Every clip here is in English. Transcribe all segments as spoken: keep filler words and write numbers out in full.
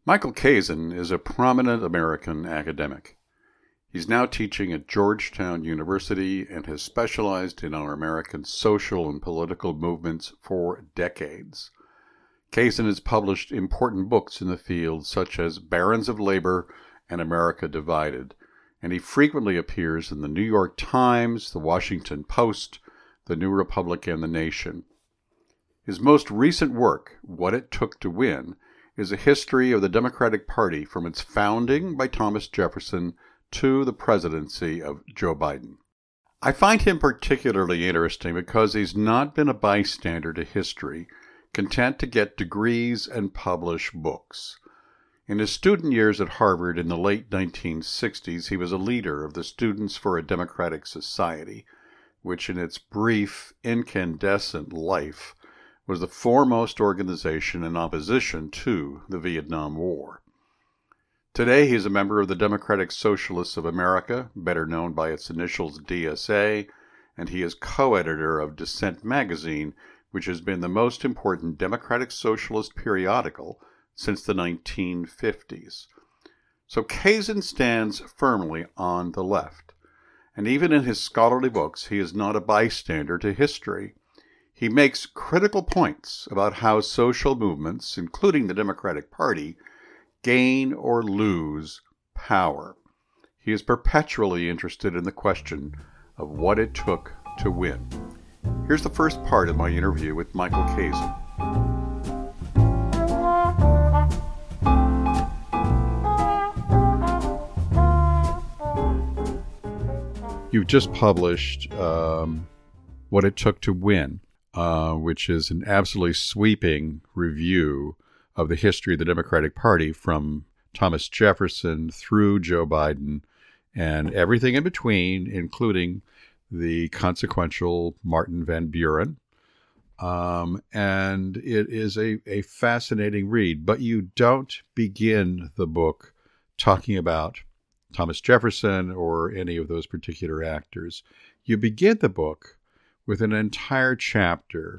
Michael Kazin is a prominent American academic. He's now teaching at Georgetown University and has specialized in our American social and political movements for decades. Kazin has published important books in the field such as Barons of Labor and America Divided, and he frequently appears in the New York Times, the Washington Post, the New Republic, and the Nation. His most recent work, What It Took to Win, is a history of the Democratic Party from its founding by Thomas Jefferson to the presidency of Joe Biden. I find him particularly interesting because he's not been a bystander to history, content to get degrees and publish books. In his student years at Harvard in the late nineteen sixties, he was a leader of the Students for a Democratic Society, which in its brief, incandescent life was the foremost organization in opposition to the Vietnam War. Today, he is a member of the Democratic Socialists of America, better known by its initials D S A, and he is co-editor of Dissent magazine, which has been the most important democratic socialist periodical since the nineteen fifties. So Kazin stands firmly on the left, and even in his scholarly books, he is not a bystander to history. He makes critical points about how social movements, including the Democratic Party, gain or lose power. He is perpetually interested in the question of what it took to win. Here's the first part of my interview with Michael Kazin. You've just published um, What It Took to Win, uh, which is an absolutely sweeping review of the history of the Democratic Party from Thomas Jefferson through Joe Biden and everything in between, including the consequential Martin Van Buren. Um, and it is a, a fascinating read, but you don't begin the book talking about Thomas Jefferson or any of those particular actors. You begin the book with an entire chapter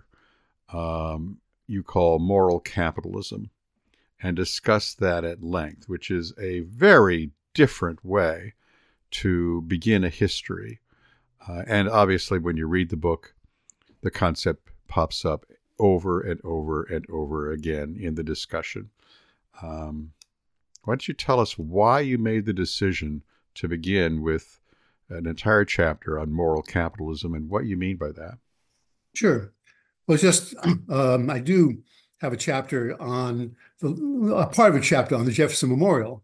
um, you call Moral Capitalism, and discuss that at length, which is a very different way to begin a history. Uh, and obviously, when you read the book, the concept pops up over and over and over again in the discussion. Um, why don't you tell us why you made the decision to begin with an entire chapter on moral capitalism and what you mean by that? Sure. Well, just um, I do have a chapter on the, a part of a chapter on the Jefferson Memorial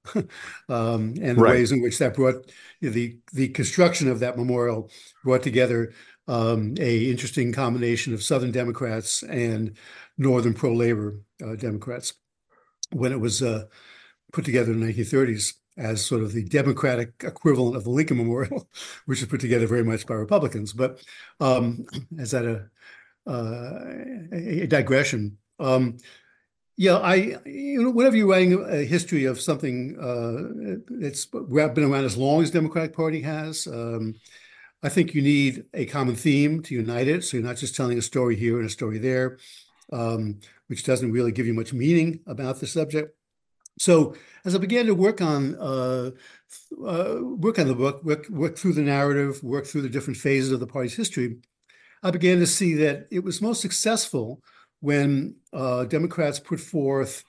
um, and the right. ways in which that brought the the construction of that memorial brought together um, a interesting combination of Southern Democrats and Northern pro-labor uh, Democrats when it was uh, put together in the nineteen thirties as sort of the Democratic equivalent of the Lincoln Memorial, which was put together very much by Republicans. But um, as that a, uh, a digression. Um, yeah, I, you know, whenever you're writing a history of something uh, that's been around as long as the Democratic Party has, um, I think you need a common theme to unite it. So you're not just telling a story here and a story there, um, which doesn't really give you much meaning about the subject. So as I began to work on uh, uh, work on the book, work, work through the narrative, work through the different phases of the party's history, I began to see that it was most successful when uh, Democrats put forth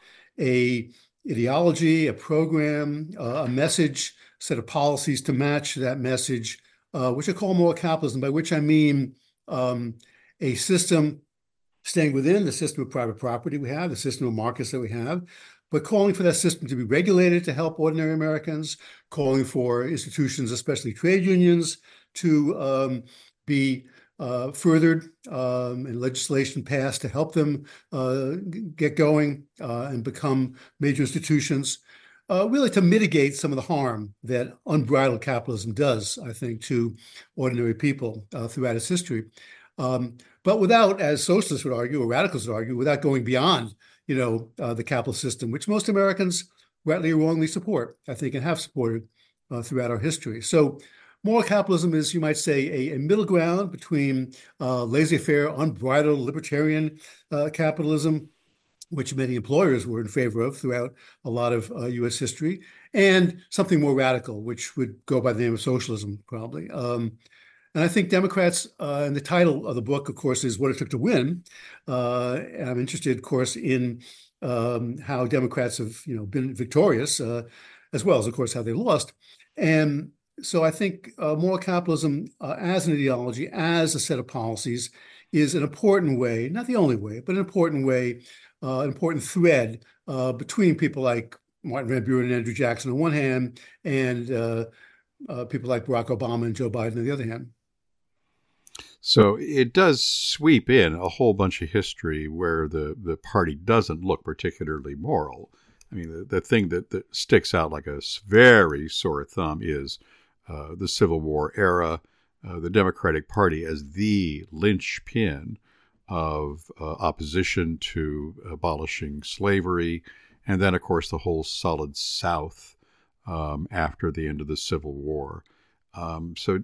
a ideology, a program, uh, a message, set of policies to match that message, uh, which I call moral capitalism, by which I mean um, a system staying within the system of private property we have, the system of markets that we have, but calling for that system to be regulated to help ordinary Americans, calling for institutions, especially trade unions, to um, be uh, furthered um, and legislation passed to help them uh, get going uh, and become major institutions, uh, really to mitigate some of the harm that unbridled capitalism does, I think, to ordinary people uh, throughout its history. Um, but without, as socialists would argue, or radicals would argue, without going beyond, you know, uh, the capitalist system, which most Americans rightly or wrongly support, I think, and have supported uh, throughout our history. So moral capitalism is, you might say, a, a middle ground between uh, laissez-faire, unbridled libertarian uh, capitalism which many employers were in favor of throughout a lot of uh, U S history, and something more radical, which would go by the name of socialism, probably. Um, and I think Democrats, uh, and the title of the book, of course, is What It Took to Win. Uh, and I'm interested, of course, in um, how Democrats have, you know, been victorious, uh, as well as, of course, how they lost. And so I think uh, moral capitalism uh, as an ideology, as a set of policies, is an important way, not the only way, but an important way, uh, an important thread uh, between people like Martin Van Buren and Andrew Jackson on one hand, and uh, uh, people like Barack Obama and Joe Biden on the other hand. So it does sweep in a whole bunch of history where the, the party doesn't look particularly moral. I mean, the, the thing that, that sticks out like a very sore thumb is uh, the Civil War era, uh, the Democratic Party as the linchpin of uh, opposition to abolishing slavery, and then, of course, the whole Solid South um, after the end of the Civil War. Um, so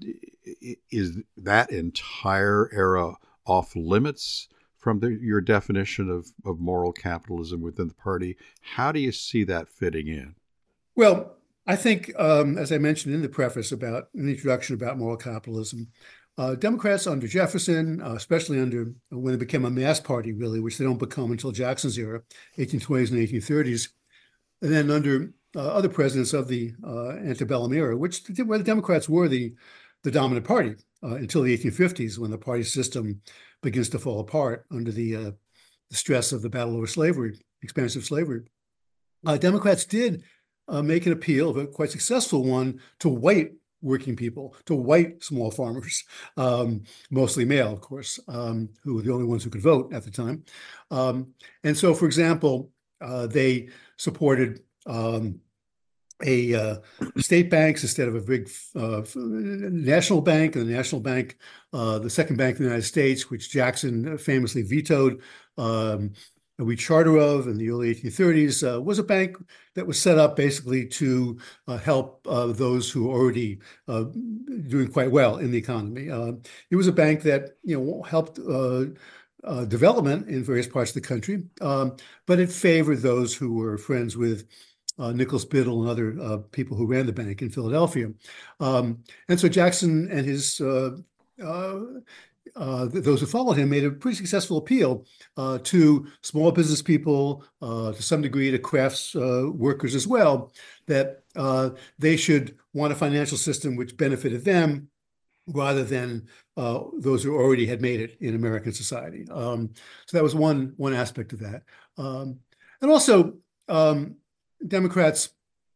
is that entire era off limits from the, your definition of, of moral capitalism within the party? How do you see that fitting in? Well, I think, um, as I mentioned in the preface about an introduction about moral capitalism, uh, Democrats under Jefferson, uh, especially under when they became a mass party, really, which they don't become until Jackson's era, eighteen twenties and eighteen thirties, and then under uh, other presidents of the uh, antebellum era, which where the Democrats were the the dominant party uh, until the eighteen fifties, when the party system begins to fall apart under the, uh, the stress of the battle over slavery, expansive slavery. Uh, Democrats did uh, make an appeal, a quite successful one, to white working people, to white small farmers, um, mostly male, of course, um, who were the only ones who could vote at the time. Um, and so, for example, uh, they supported um, a uh, state banks instead of a big uh, national bank. And the national bank, uh, the second bank in the United States, which Jackson famously vetoed um, a recharter of in the early eighteen thirties, uh, was a bank that was set up basically to uh, help uh, those who were already uh, doing quite well in the economy. Uh, it was a bank that, you know, helped uh, uh, development in various parts of the country, um, but it favored those who were friends with Uh, Nicholas Biddle and other uh, people who ran the bank in Philadelphia. Um, and so Jackson and his, uh, uh, uh, those who followed him, made a pretty successful appeal uh, to small business people, uh, to some degree to crafts uh, workers as well, that uh, they should want a financial system which benefited them rather than uh, those who already had made it in American society. Um, so that was one, one aspect of that. Um, and also, um, Democrats,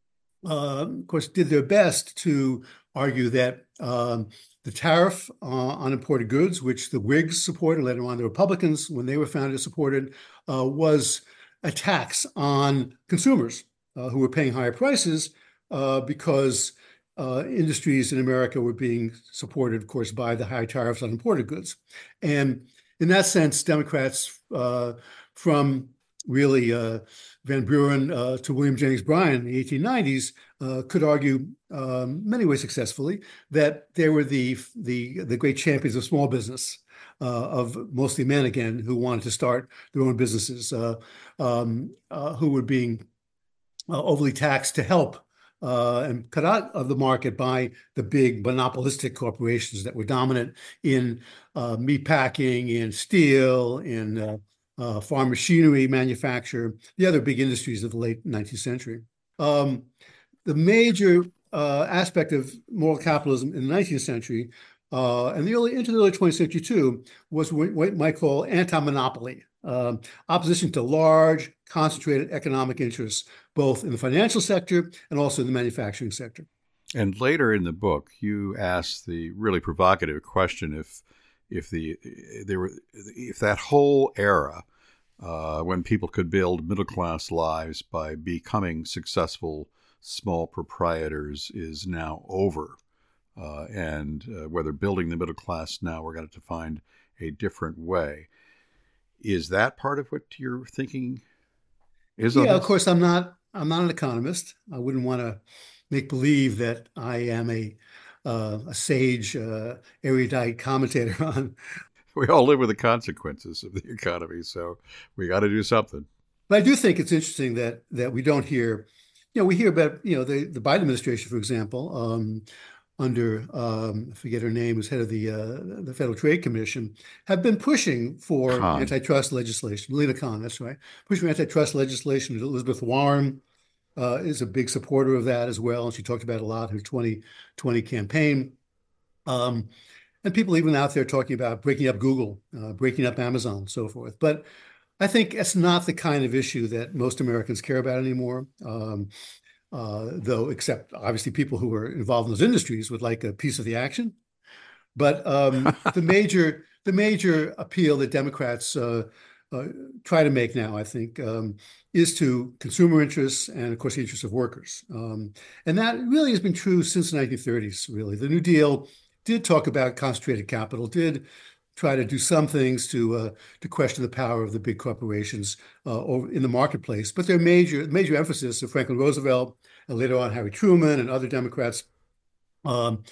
uh, of course, did their best to argue that um, the tariff uh, on imported goods, which the Whigs supported, later on the Republicans, when they were founded, supported, uh, was a tax on consumers uh, who were paying higher prices uh, because uh, industries in America were being supported, of course, by the high tariffs on imported goods. And in that sense, Democrats uh, from really uh, Van Buren uh, to William Jennings Bryan in the eighteen nineties uh, could argue um, many ways successfully that they were the the the great champions of small business, uh, of mostly men again who wanted to start their own businesses, uh, um, uh, who were being uh, overly taxed to help uh, and cut out of the market by the big monopolistic corporations that were dominant in uh, meat packing, in steel, in uh, Uh, farm machinery manufacture, the other big industries of the late nineteenth century. Um, the major uh, aspect of moral capitalism in the nineteenth century uh, and the early into the early twentieth century too was what we might call anti-monopoly, um, opposition to large, concentrated economic interests, both in the financial sector and also in the manufacturing sector. And later in the book, you ask the really provocative question if if the there were if that whole era uh, when people could build middle class lives by becoming successful small proprietors is now over, uh, and uh, whether building the middle class now we're going to find a different way. Is that part of what you're thinking? Is yeah, of course I'm not. I'm not an economist. I wouldn't want to make believe that I am a Uh, a sage, uh, erudite commentator on. We all live with the consequences of the economy, so we got to do something. But I do think it's interesting that that we don't hear, you know, we hear about, you know, the the Biden administration, for example, um, under um, I forget her name, who's head of the uh, the Federal Trade Commission, have been pushing for Khan. antitrust legislation. Lena Khan, that's right, pushing for antitrust legislation. Elizabeth Warren uh, is a big supporter of that as well, and she talked about it a lot in her twenty twenty campaign. Um, and people even out there talking about breaking up Google, uh, breaking up Amazon, and so forth. But I think it's not the kind of issue that most Americans care about anymore. Um, uh, though, except obviously people who are involved in those industries would like a piece of the action. But um, the major the major appeal that Democrats uh, uh, try to make now, I think, um, is to consumer interests and, of course, the interests of workers. Um, and that really has been true since the nineteen thirties, really. The New Deal did talk about concentrated capital, did try to do some things to uh, to question the power of the big corporations uh, over in the marketplace. But their major major emphasis of Franklin Roosevelt and later on Harry Truman and other Democrats um,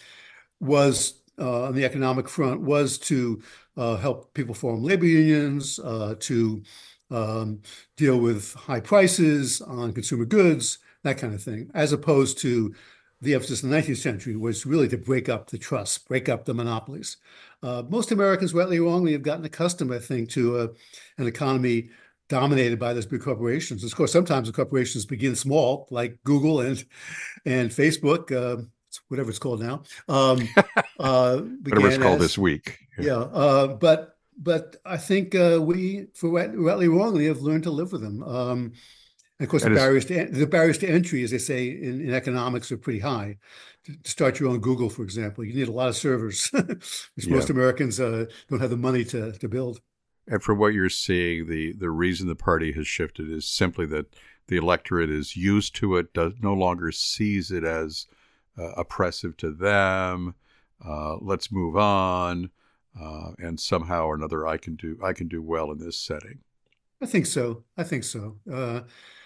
was uh, on the economic front was to uh, help people form labor unions, uh, to um, deal with high prices on consumer goods, that kind of thing, as opposed to the emphasis in the nineteenth century was really to break up the trusts, break up the monopolies. Uh, most Americans, rightly or wrongly, have gotten accustomed, I think, to uh, an economy dominated by those big corporations. Of course, sometimes the corporations begin small, like Google and and Facebook, uh, whatever it's called now. Um, uh, Whatever it's called as, this week. yeah, uh, but but I think uh, we, for rightly or wrongly, have learned to live with them. Um, and of course, the barriers to the barriers to entry, as they say in, in economics, are pretty high. To, to start your own Google, for example, you need a lot of servers, which Yeah. most Americans uh, don't have the money to to build. And from what you're seeing, the, the reason the party has shifted is simply that the electorate is used to it, does no longer sees it as uh, oppressive to them. Uh, let's move on, uh, and somehow or another, I can do I can do well in this setting. I think so. I think so. Uh,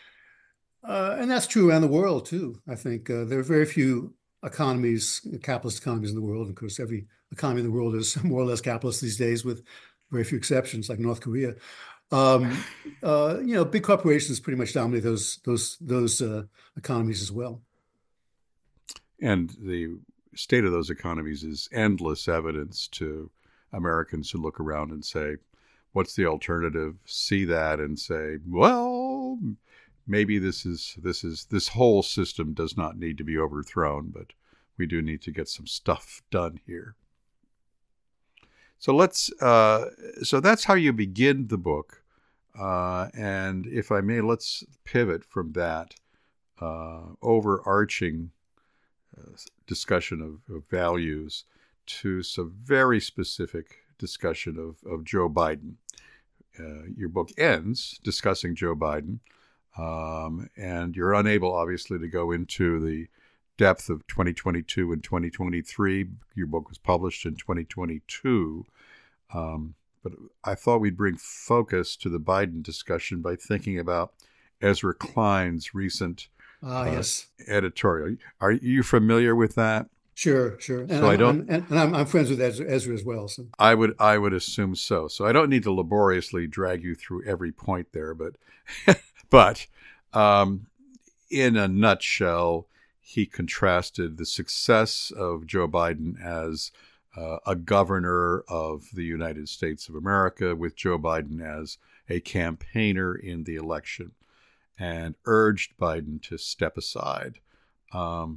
uh, and that's true around the world too. I think uh, there are very few economies, capitalist economies in the world. Of course, every economy in the world is more or less capitalist these days, with very few exceptions, like North Korea. Um, uh, you know, big corporations pretty much dominate those those those uh, economies as well. And the state of those economies is endless evidence to Americans who look around and say, what's the alternative? See that and say, well, maybe this is this is this whole system does not need to be overthrown, but we do need to get some stuff done here. So let's uh, so that's how you begin the book. Uh, and if I may, let's pivot from that uh, overarching uh, discussion of, of values to some very specific discussion of, of Joe Biden. Uh, your book ends discussing Joe Biden, um, and you're unable, obviously, to go into the depth of twenty twenty-two and twenty twenty-three. Your book was published in twenty twenty-two. Um, but I thought we'd bring focus to the Biden discussion by thinking about Ezra Klein's recent Ah, uh, yes. editorial. Are you familiar with that? Sure, sure. And So I I'm, don't. I'm and, and I'm, I'm friends with Ezra, Ezra as well. So I would I would assume so. So I don't need to laboriously drag you through every point there, but but um, in a nutshell, he contrasted the success of Joe Biden as uh, a governor of the United States of America with Joe Biden as a campaigner in the election, and urged Biden to step aside. Um,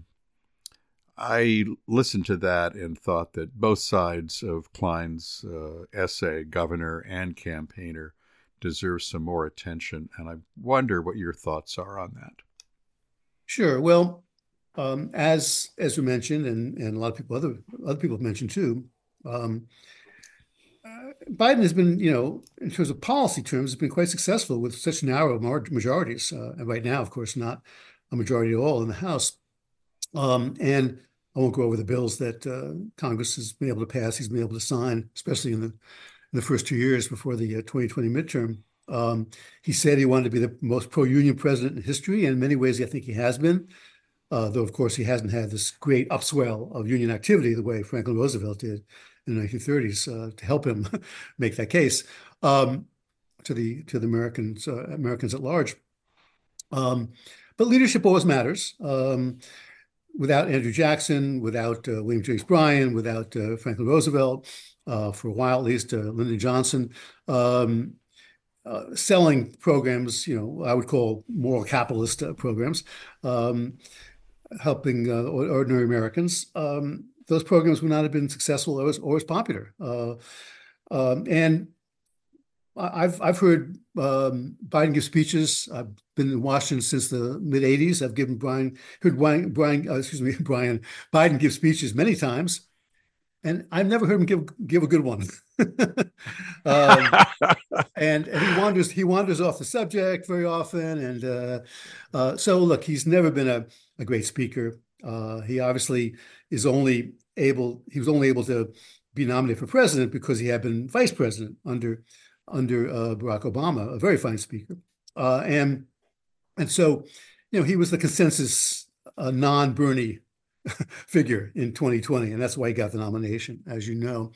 I listened to that and thought that both sides of Klein's uh, essay, governor and campaigner, deserve some more attention. And I wonder what your thoughts are on that. sure. Well, um, as as we mentioned, and and a lot of people other other people have mentioned too, um, uh, Biden has been, you know, in terms of policy terms, has been quite successful with such narrow mar- majorities. Uh, and right now, of course, not a majority at all in the House. Um, and I won't go over the bills that uh, Congress has been able to pass. He's been able to sign, especially in the in the first two years before the uh, twenty twenty midterm. Um, he said he wanted to be the most pro-union president in history, and in many ways, I think he has been. Uh, though, of course, he hasn't had this great upswell of union activity the way Franklin Roosevelt did in the nineteen thirties uh, to help him make that case. Um, to the to the Americans uh, Americans at large. Um, but leadership always matters. Um, without Andrew Jackson, without uh, William Jennings Bryan, without uh, Franklin Roosevelt, uh, for a while at least, uh, Lyndon Johnson, um, uh, selling programs, you know, I would call moral capitalist uh, programs, um, helping uh, ordinary Americans. Um, those programs would not have been successful or as, or as popular. Uh, um, and I've I've heard um, Biden give speeches. I've been in Washington since the mid eighties. I've given Brian heard Brian Brian uh, excuse me Brian Biden give speeches many times, and I've never heard him give give a good one. um, and, and he wanders he wanders off the subject very often. And uh, uh, so look, he's never been a, a great speaker. Uh, he obviously is only able he was only able to be nominated for president because he had been vice president under under uh, Barack Obama, a very fine speaker. Uh, and and so, you know, he was the consensus uh, non-Bernie figure in twenty twenty, and that's why he got the nomination, as you know.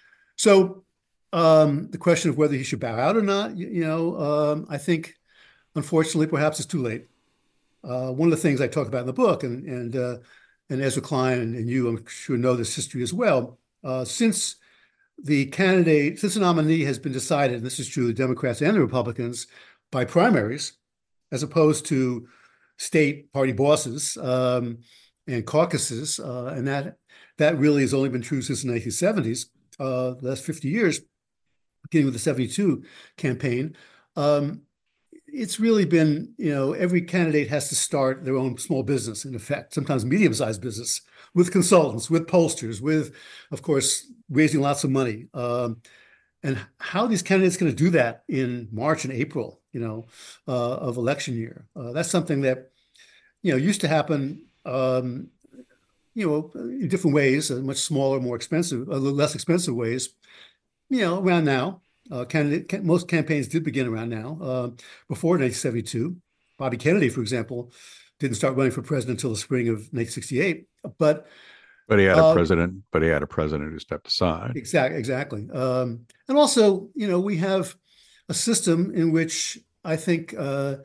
So um, the question of whether he should bow out or not, you, you know, um, I think, unfortunately, perhaps it's too late. Uh, one of the things I talk about in the book, and and uh, and Ezra Klein and, and you, I'm sure, know this history as well. Uh, since the candidate, since the nominee has been decided, and this is true of the Democrats and the Republicans, by primaries, as opposed to state party bosses um, and caucuses, uh, and that that really has only been true since the nineteen seventies, uh, the last fifty years, beginning with the seventy-two campaign. Um, it's really been, you know, every candidate has to start their own small business, in effect, sometimes medium-sized business, with consultants, with pollsters, with, of course, raising lots of money. Um, and how these candidates going to do that in March and April, you know, uh, of election year? Uh, that's something that, you know, used to happen, um, you know, in different ways, uh, much smaller, more expensive, uh, less expensive ways, you know, around now. Uh, candidate, can, most campaigns did begin around now. Uh, before nineteen seventy-two, Bobby Kennedy, for example, didn't start running for president until the spring of nineteen sixty-eight. But but he had a uh, president. But he had a president who stepped aside. Exactly, exactly. Um, and also, you know, we have a system in which I think uh,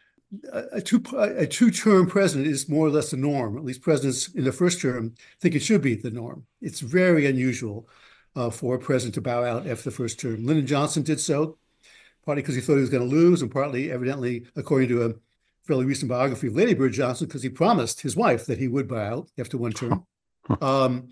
a two a two-term president is more or less the norm. At least presidents in the first term think it should be the norm. It's very unusual uh, for a president to bow out after the first term. Lyndon Johnson did so, partly because he thought he was going to lose, and partly, evidently, according to a fairly recent biography of Lady Bird Johnson, because he promised his wife that he would bow out after one term. um,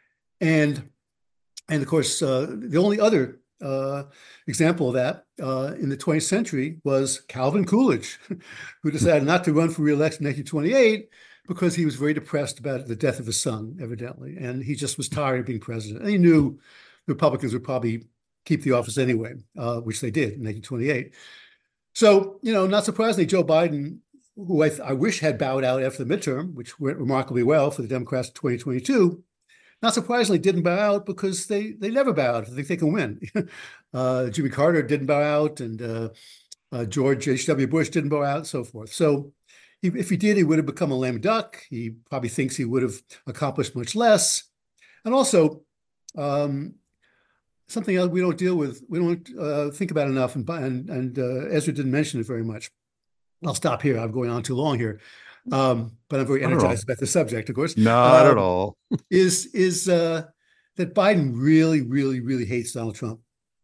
and and of course, uh, the only other uh, example of that uh, in the twentieth century was Calvin Coolidge, who decided not to run for re-election in nineteen twenty-eight because he was very depressed about the death of his son, evidently, and he just was tired of being president. And he knew the Republicans would probably keep the office anyway, uh, which they did in nineteen twenty-eight. So, you know, not surprisingly, Joe Biden, who I, I wish had bowed out after the midterm, which went remarkably well for the Democrats in twenty twenty-two, not surprisingly didn't bow out because they they never bow out. They think they can win. uh, Jimmy Carter didn't bow out, and uh, uh, George H W. Bush didn't bow out, and so forth. So he, if he did, he would have become a lame duck. He probably thinks he would have accomplished much less. And also, um, something else we don't deal with, we don't uh, think about enough, and, and, and uh, Ezra didn't mention it very much. I'll stop here. I'm going on too long here. Um, but I'm very energized about the subject, of course. Not um, at all. is is uh, that Biden really, really, really hates Donald Trump.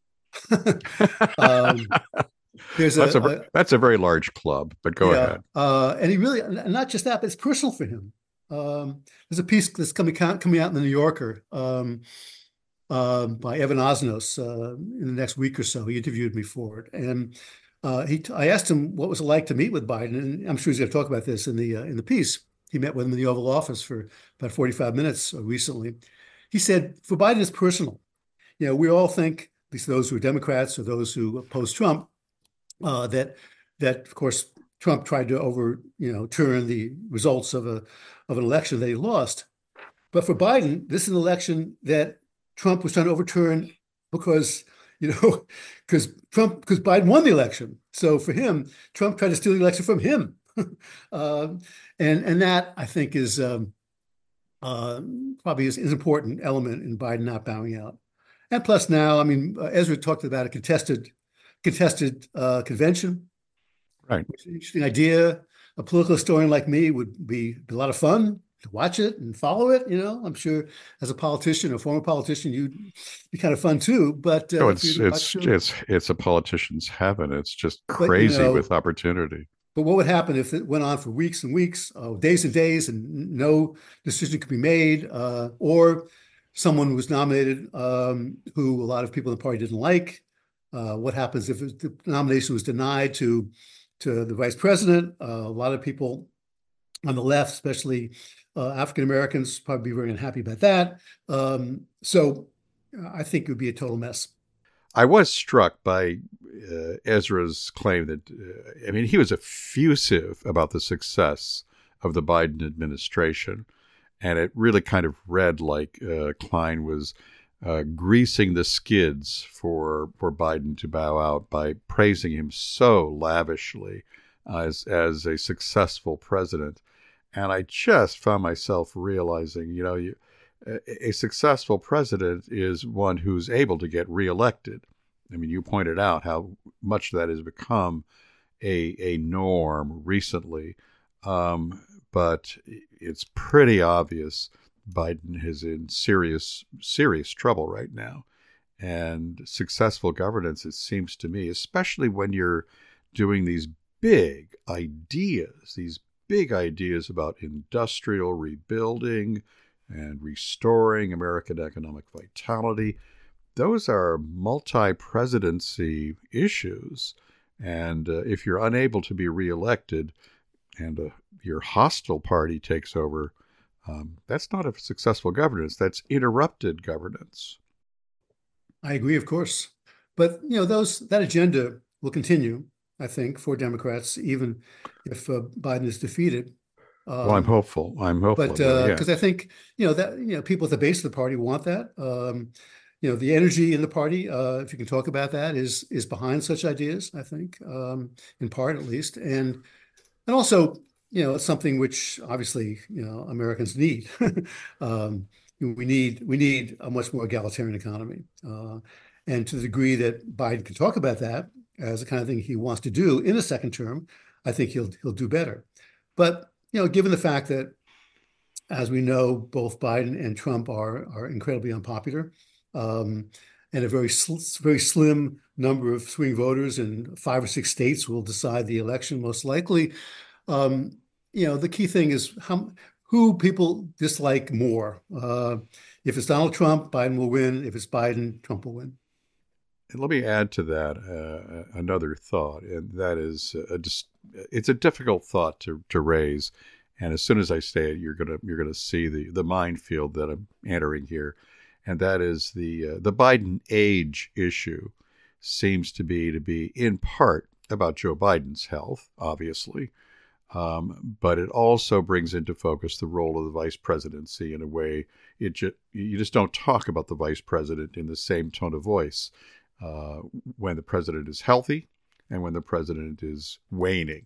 um, there's that's a, a, a that's a very large club, but go yeah, ahead. Uh, and he really, not just that, but it's personal for him. Um, there's a piece that's coming coming out in the New Yorker um, uh, by Evan Osnos uh, in the next week or so. He interviewed me for it, and uh, he I asked him what was it like to meet with Biden, and I'm sure he's going to talk about this in the uh, in the piece. He met with him in the Oval Office for about forty-five minutes recently. He said, for Biden, it's personal. You know, we all think, at least those who are Democrats or those who oppose Trump, uh, that that of course Trump tried to over you know turn the results of a of an election that he lost. But for Biden, this is an election that Trump was trying to overturn because you know because Trump because Biden won the election. So for him, Trump tried to steal the election from him. um, and and that I think is um, uh, probably is, is an important element in Biden not bowing out. And plus now, I mean, uh, Ezra talked about a contested contested uh, convention, Right. which is an interesting idea. A political historian like me would be, be a lot of fun to watch it and follow it. You know, I'm sure as a politician, a former politician, you'd be kind of fun too. But Oh, uh, for you it's to watch it's them, it's it's a politician's heaven. It's just but you crazy with know, opportunity. but what would happen if it went on for weeks and weeks, uh, days and days, and no decision could be made, uh, or someone was nominated um, who a lot of people in the party didn't like? Uh, what happens if it, the nomination was denied to to the vice president? Uh, a lot of people on the left, especially uh, African Americans, probably be very unhappy about that. Um, so uh, I think it would be a total mess. I was struck by uh, Ezra's claim that, uh, I mean, he was effusive about the success of the Biden administration. And it really kind of read like uh, Klein was uh, greasing the skids for for Biden to bow out by praising him so lavishly as as a successful president. And I just found myself realizing, you know, you, a, a successful president is one who's able to get reelected. I mean, you pointed out how much that has become a a norm recently. Um, but it's pretty obvious Biden is in serious, serious trouble right now. And successful governance, it seems to me, especially when you're doing these big ideas, these big ideas about industrial rebuilding and restoring American economic vitality, those are multi-presidency issues. And uh, if you're unable to be reelected, and uh, your hostile party takes over, um, that's not a successful governance. That's interrupted governance. I agree, of course. But you know, those that agenda will continue, I think, for Democrats, even if uh, Biden is defeated. Well, I'm Um, hopeful. I'm hopeful but about it. Yeah. because uh, I think you know that you know people at the base of the party want that. Um, you know, the energy in the party, uh, if you can talk about that, is is behind such ideas. I think, um, in part at least, and and also, you know, it's something which obviously, you know, Americans need. um, we need we need a much more egalitarian economy. Uh, and to the degree that Biden can talk about that as the kind of thing he wants to do in a second term, I think he'll he'll do better. But, you know, given the fact that, as we know, both Biden and Trump are are incredibly unpopular, um, and a very sl very slim number of swing voters in five or six states will decide the election most likely. Um, you know, the key thing is how who people dislike more. Uh, if it's Donald Trump, Biden will win. If it's Biden, Trump will win. And let me add to that uh, another thought, and that is a, just it's a difficult thought to to raise. And as soon as I say it, you're gonna you're gonna see the the minefield that I'm entering here, and that is the uh, the Biden age issue seems to be to be in part about Joe Biden's health, obviously, um, but it also brings into focus the role of the vice presidency in a way it ju- you just don't talk about the vice president in the same tone of voice uh, when the president is healthy and when the president is waning.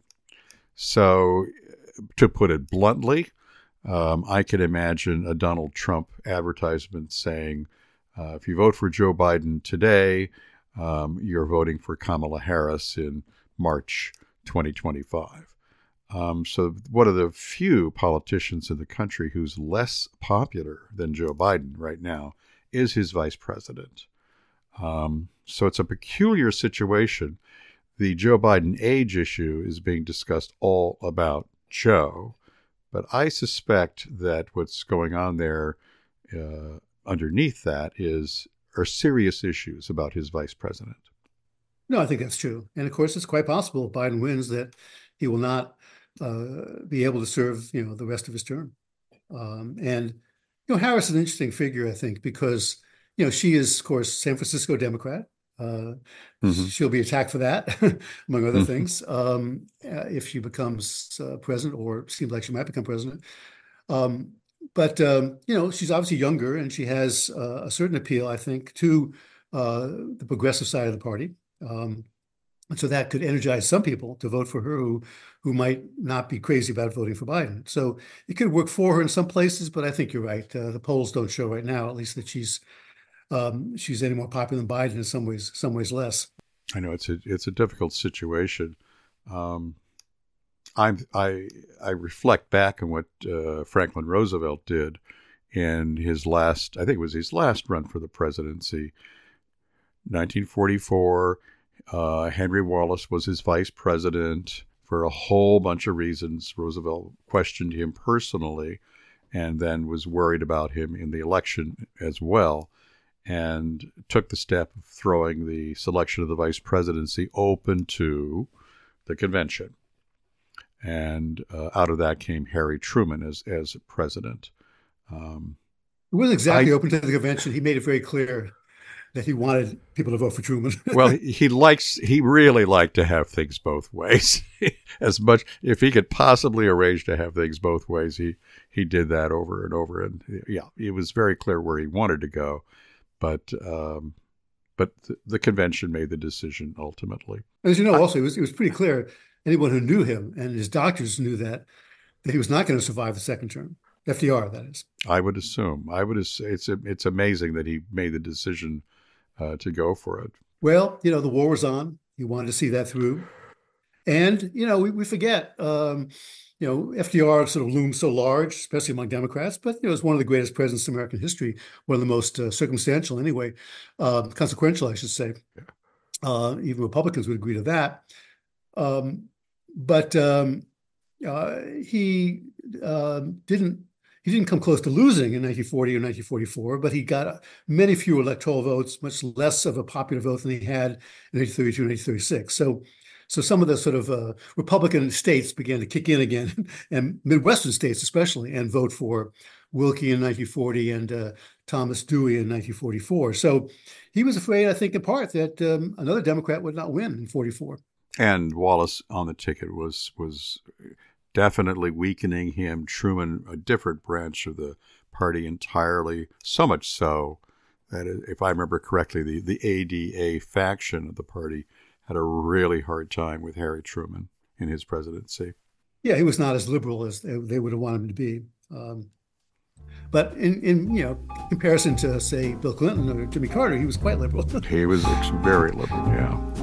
So, to put it bluntly, um, I can imagine a Donald Trump advertisement saying, uh, if you vote for Joe Biden today, um, you're voting for Kamala Harris in March twenty twenty-five. Um, so one of the few politicians in the country who's less popular than Joe Biden right now is his vice president. Um, so it's a peculiar situation. The Joe Biden age issue is being discussed all about Joe, but I suspect that what's going on there uh, underneath that is are serious issues about his vice president. No, I think that's true. And of course, it's quite possible if Biden wins that he will not uh, be able to serve, you know, the rest of his term. Um, and, you know, Harris is an interesting figure, I think, because, you know, she is, of course, San Francisco Democrat. Uh, Mm-hmm. she'll be attacked for that, among other Mm-hmm. things, um, uh, if she becomes uh, president, or seems like she might become president. Um, but, um, you know, she's obviously younger, and she has uh, a certain appeal, I think, to uh, the progressive side of the party. Um, and so that could energize some people to vote for her who who might not be crazy about voting for Biden. So it could work for her in some places, but I think you're right. Uh, the polls don't show right now, at least, that she's um, she's any more popular than Biden. In some ways, some ways less. I know it's a it's a difficult situation. Um, I'm, I I reflect back on what uh, Franklin Roosevelt did in his last, I think it was his last run for the presidency, nineteen forty-four. Uh, Henry Wallace was his vice president for a whole bunch of reasons. Roosevelt questioned him personally, and then was worried about him in the election as well, and took the step of throwing the selection of the vice presidency open to the convention. And uh, out of that came Harry Truman as as president. Um, it wasn't exactly I, open to the convention. He made it very clear that he wanted people to vote for Truman. Well, he, he likes he really liked to have things both ways. As much, if he could possibly arrange to have things both ways, he he did that over and over. And yeah, it was very clear where he wanted to go, but um, but the, the convention made the decision ultimately. As you know, also it was it was pretty clear. Anyone who knew him, and his doctors knew that, that he was not going to survive the second term. F D R, that is. I would assume. I would. It's it's amazing that he made the decision uh, to go for it. Well, you know, the war was on. He wanted to see that through, and you know, we we forget. Um, you know, F D R sort of loomed so large, especially among Democrats, but you know, it was one of the greatest presidents in American history, one of the most uh, circumstantial, anyway, uh, consequential, I should say. Yeah. Uh, even Republicans would agree to that. Um, But um, uh, he uh, didn't he didn't come close to losing in nineteen forty or nineteen forty-four, but he got many fewer electoral votes, much less of a popular vote than he had in nineteen thirty-two and nineteen thirty-six. So, so some of the sort of uh, Republican states began to kick in again, and Midwestern states especially, and vote for Willkie in nineteen forty and uh, Thomas Dewey in nineteen forty-four. So he was afraid, I think, in part, that um, another Democrat would not win in forty-four. And Wallace on the ticket was was definitely weakening him. Truman, a different branch of the party entirely, so much so that, if I remember correctly, the, the A D A faction of the party had a really hard time with Harry Truman in his presidency. Yeah, he was not as liberal as they, they would have wanted him to be. Um, but in, in, you know, comparison to, say, Bill Clinton or Jimmy Carter, he was quite liberal. He was very liberal, yeah.